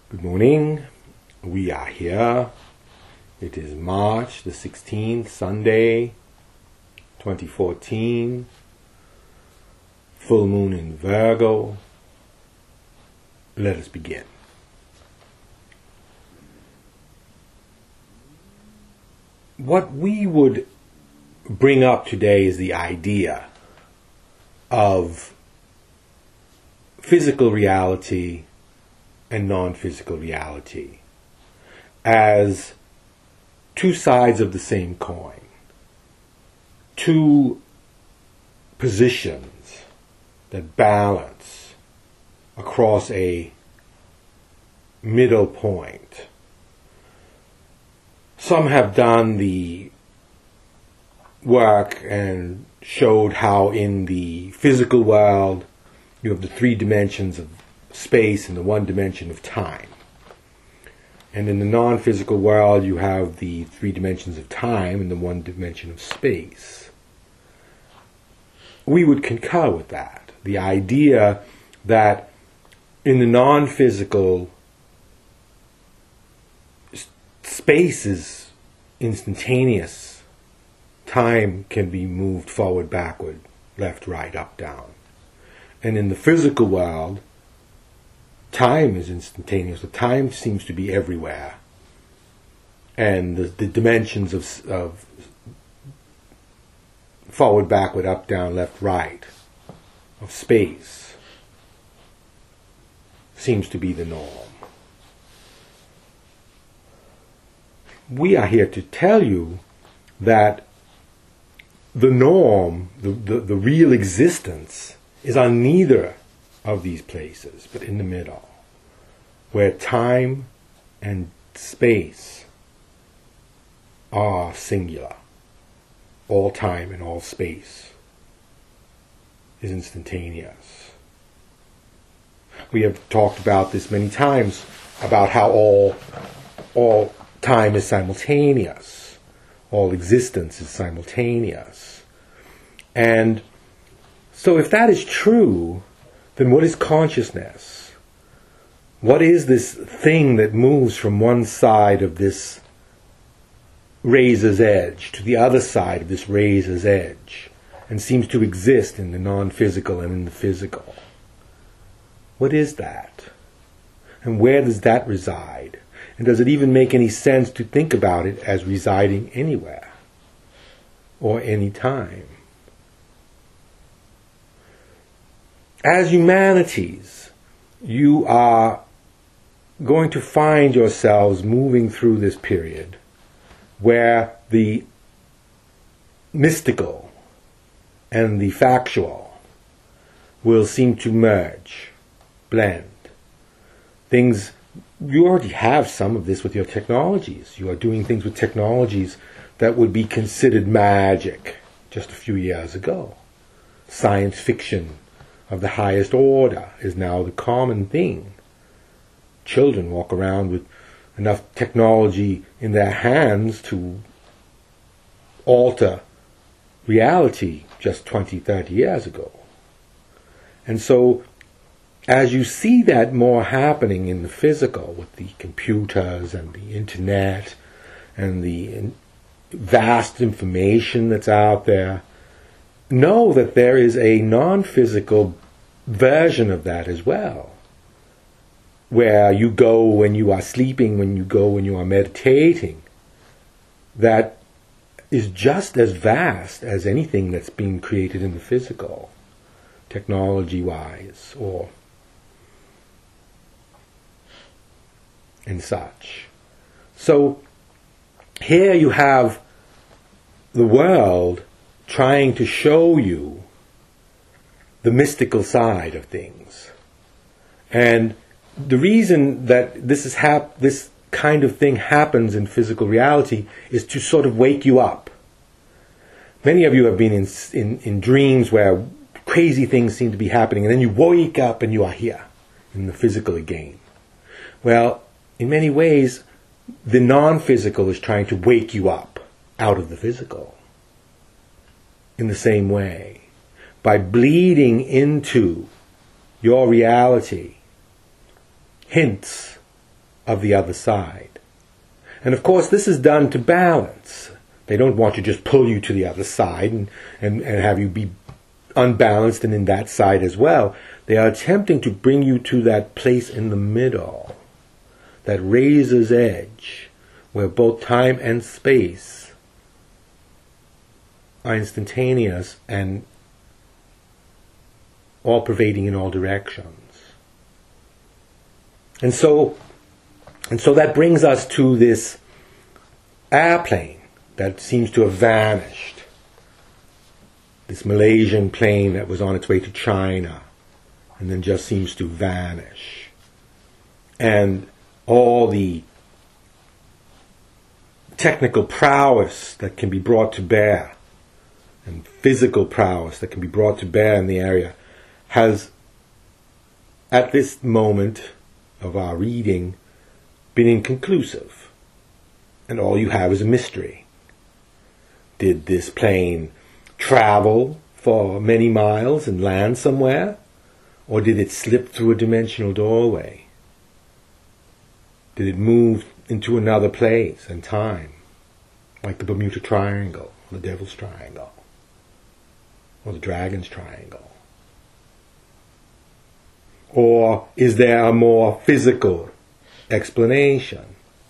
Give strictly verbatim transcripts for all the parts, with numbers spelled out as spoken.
Good morning. We are here. It is March the sixteenth, Sunday, twenty fourteen. Full moon in Virgo. Let us begin. What we would bring up today is the idea of physical reality and non-physical reality as two sides of the same coin, two positions that balance across a middle point. Some have done the work and showed how in the physical world you have the three dimensions of space and the one dimension of time. And in the non-physical world you have the three dimensions of time and the one dimension of space. We would concur with that. The idea that in the non-physical, space is instantaneous. Time can be moved forward, backward, left, right, up, down. And in the physical world, time is instantaneous. The time seems to be everywhere. And the, the dimensions of, of forward, backward, up, down, left, right, of space seems to be the norm. We are here to tell you that the norm, the, the, the real existence, is on neither of these places, but in the middle, where time and space are singular. All time and all space is instantaneous. We have talked about this many times, about how all all time is simultaneous. All existence is simultaneous. And so if that is true, then what is consciousness? What is this thing that moves from one side of this razor's edge to the other side of this razor's edge and seems to exist in the non-physical and in the physical? What is that? And where does that reside? And does it even make any sense to think about it as residing anywhere or any time? As humanities, you are going to find yourselves moving through this period where the mystical and the factual will seem to merge, blend. Things, you already have some of this with your technologies. You are doing things with technologies that would be considered magic just a few years ago. Science fiction of the highest order is now the common thing. Children walk around with enough technology in their hands to alter reality just twenty, thirty years ago. And so, as you see that more happening in the physical with the computers and the internet and the vast information that's out there, know that there is a non-physical version of that as well, where you go when you are sleeping, when you go when you are meditating, that is just as vast as anything that's being created in the physical, technology-wise, or and such. So here you have the world trying to show you the mystical side of things. And the reason that this is hap- this kind of thing happens in physical reality is to sort of wake you up. Many of you have been in, in, in dreams where crazy things seem to be happening, and then you wake up and you are here in the physical again. Well, in many ways, the non-physical is trying to wake you up out of the physical. In the same way, by bleeding into your reality hints of the other side. And of course, this is done to balance. They don't want to just pull you to the other side and, and, and have you be unbalanced and in that side as well. They are attempting to bring you to that place in the middle, that razor's edge, where both time and space are instantaneous and all pervading in all directions. And so, and so that brings us to this airplane that seems to have vanished. This Malaysian plane that was on its way to China and then just seems to vanish. And all the technical prowess that can be brought to bear and physical prowess that can be brought to bear in the area has, at this moment of our reading, been inconclusive. And all you have is a mystery. Did this plane travel for many miles and land somewhere? Or did it slip through a dimensional doorway? Did it move into another place and time, like the Bermuda Triangle, or the Devil's Triangle, or the Dragon's Triangle? Or is there a more physical explanation?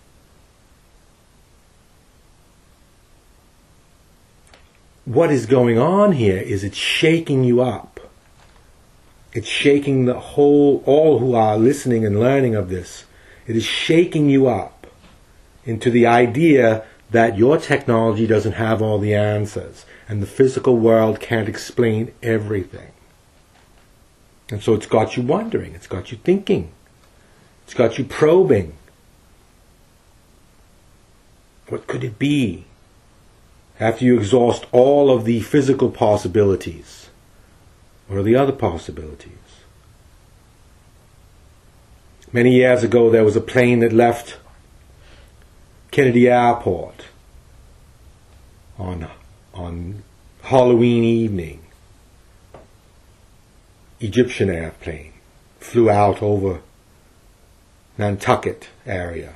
What is going on here is it's shaking you up. It's shaking the whole, all who are listening and learning of this. It is shaking you up into the idea that your technology doesn't have all the answers and the physical world can't explain everything. And so it's got you wondering, it's got you thinking, it's got you probing. What could it be? After you exhaust all of the physical possibilities, what are the other possibilities? Many years ago there was a plane that left Kennedy Airport on, on Halloween evening. Egyptian airplane flew out over Nantucket area.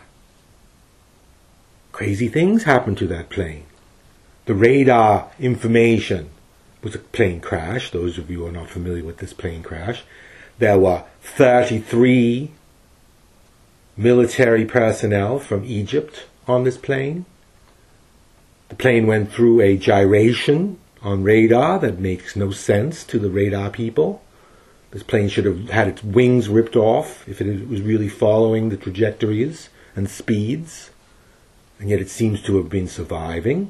Crazy things happened to that plane. The radar information was a plane crash. Those of you who are not familiar with this plane crash. There were thirty-three military personnel from Egypt on this plane. The plane went through a gyration on radar that makes no sense to the radar people. This plane should have had its wings ripped off if it was really following the trajectories and speeds, and yet it seems to have been surviving.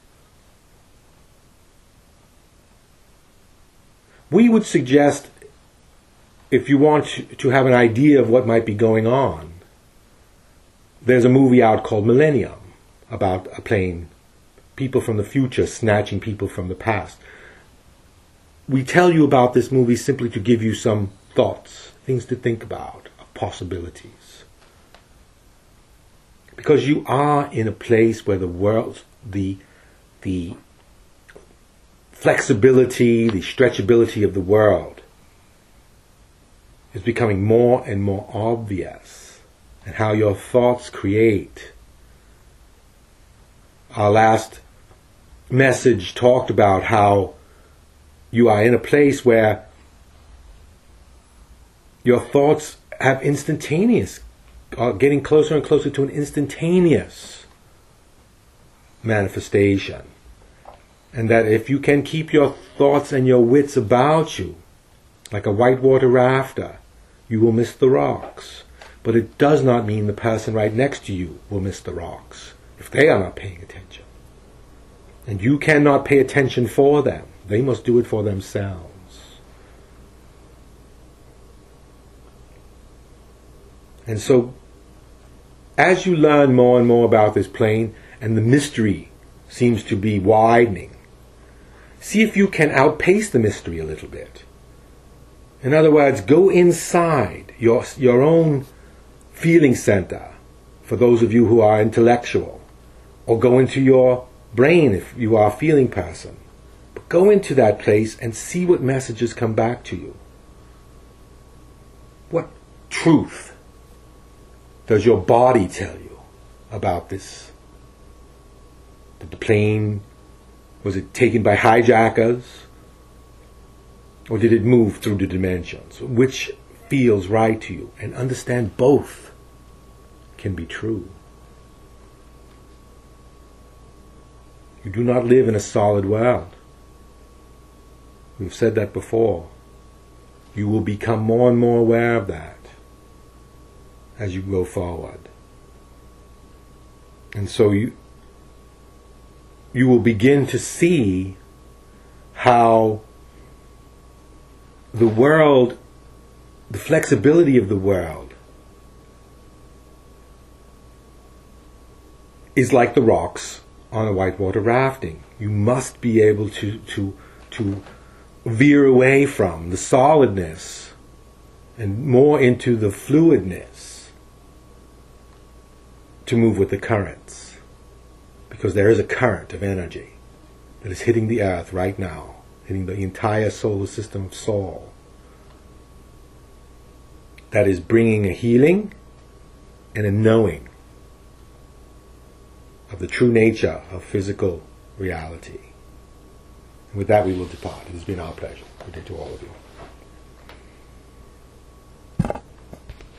We would suggest, if you want to have an idea of what might be going on, there's a movie out called Millennium about a plane, people from the future snatching people from the past. We tell you about this movie simply to give you some thoughts, things to think about, possibilities. Because you are in a place where the world, the, the flexibility, the stretchability of the world is becoming more and more obvious, and how your thoughts create. Our last message talked about how you are in a place where your thoughts have instantaneous, are getting closer and closer to an instantaneous manifestation. And that if you can keep your thoughts and your wits about you, like a whitewater rafter, you will miss the rocks. But it does not mean the person right next to you will miss the rocks if they are not paying attention. And you cannot pay attention for them. They must do it for themselves. And so, as you learn more and more about this plane, and the mystery seems to be widening, see if you can outpace the mystery a little bit. In other words, go inside your, your own feeling center, for those of you who are intellectual, or go into your brain if you are a feeling person. But go into that place and see what messages come back to you. What truth does your body tell you about this? Did the plane, was it taken by hijackers? Or did it move through the dimensions? Which feels right to you? And understand both can be true. You do not live in a solid world. We've said that before. You will become more and more aware of that as you go forward. And so you you will begin to see how the world, the flexibility of the world, is like the rocks on a whitewater rafting. You must be able to to to veer away from the solidness and more into the fluidness to move with the currents, because there is a current of energy that is hitting the earth right now, hitting the entire solar system of Sol, that is bringing a healing and a knowing of the true nature of physical reality. And with that we will depart. It has been our pleasure. Good day to all of you.